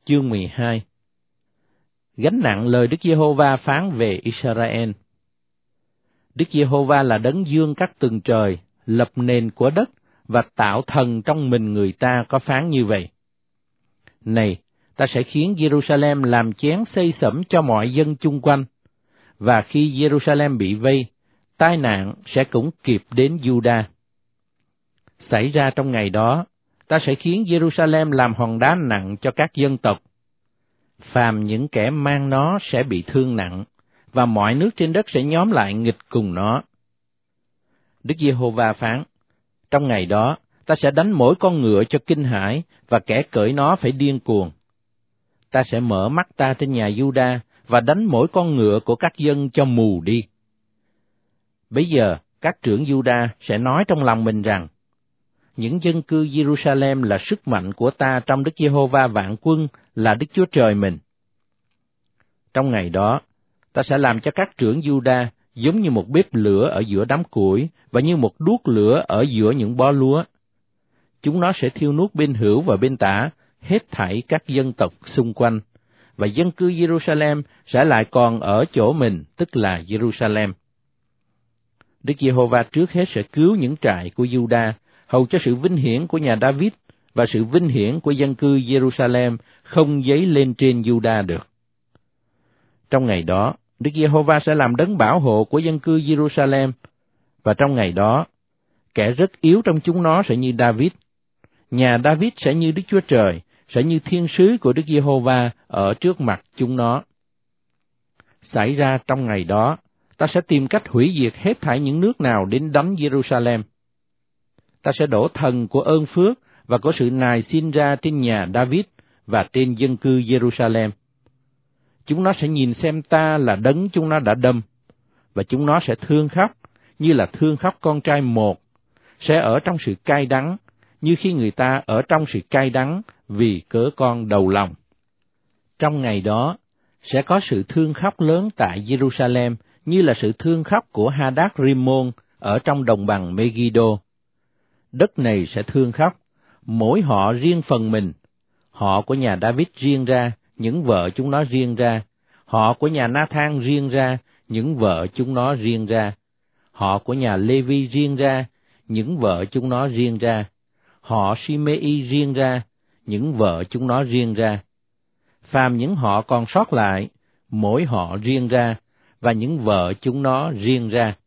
Chương 12. Gánh nặng lời Đức Giê-hô-va phán về Israel. Đức Giê-hô-va là đấng dương các tầng trời, lập nền của đất và tạo thần trong mình người ta, có phán như vậy: Này, ta sẽ khiến Jerusalem làm chén xây xẩm cho mọi dân chung quanh, và khi Jerusalem bị vây, tai nạn sẽ cũng kịp đến Juda. Xảy ra trong ngày đó, ta sẽ khiến Jerusalem làm hòn đá nặng cho các dân tộc. Phàm những kẻ mang nó sẽ bị thương nặng, và mọi nước trên đất sẽ nhóm lại nghịch cùng nó. Đức Giê-hô-va phán: Trong ngày đó, ta sẽ đánh mỗi con ngựa cho kinh hãi, và kẻ cưỡi nó phải điên cuồng. Ta sẽ mở mắt ta trên nhà Juda, và đánh mỗi con ngựa của các dân cho mù đi. Bấy giờ, các trưởng Juda sẽ nói trong lòng mình rằng: Những dân cư Jerusalem là sức mạnh của ta trong Đức Giê-hô-va vạn quân, là Đức Chúa Trời mình. Trong ngày đó, ta sẽ làm cho các trưởng Juda giống như một bếp lửa ở giữa đám củi, và như một đuốc lửa ở giữa những bó lúa. Chúng nó sẽ thiêu nuốt bên hữu và bên tả hết thảy các dân tộc xung quanh, và dân cư Jerusalem sẽ lại còn ở chỗ mình, tức là Jerusalem. Đức Giê-hô-va trước hết sẽ cứu những trại của Juda, hầu cho sự vinh hiển của nhà David và sự vinh hiển của dân cư Jerusalem không dấy lên trên Juda được. Trong ngày đó, Đức Giê-hô-va sẽ làm đấng bảo hộ của dân cư Jerusalem, và trong ngày đó, kẻ rất yếu trong chúng nó sẽ như David. Nhà David sẽ như Đức Chúa Trời, sẽ như thiên sứ của Đức Giê-hô-va ở trước mặt chúng nó. Xảy ra trong ngày đó, ta sẽ tìm cách hủy diệt hết thảy những nước nào đến đánh Jerusalem. Ta sẽ đổ thần của ơn phước và của sự nài xin ra trên nhà David và trên dân cư Jerusalem. Chúng nó sẽ nhìn xem ta là đấng chúng nó đã đâm, và chúng nó sẽ thương khóc như là thương khóc con trai một, sẽ ở trong sự cay đắng như khi người ta ở trong sự cay đắng vì cớ con đầu lòng. Trong ngày đó, sẽ có sự thương khóc lớn tại Jerusalem như là sự thương khóc của Hadad-rimon ở trong đồng bằng Megiddo. Đất này sẽ thương khóc, mỗi họ riêng phần mình, họ của nhà David riêng ra, những vợ chúng nó riêng ra, họ của nhà Na-than riêng ra, những vợ chúng nó riêng ra, họ của nhà Lê-vi riêng ra, những vợ chúng nó riêng ra, họ Si-mê-y riêng ra, những vợ chúng nó riêng ra. Phàm những họ còn sót lại, mỗi họ riêng ra, và những vợ chúng nó riêng ra.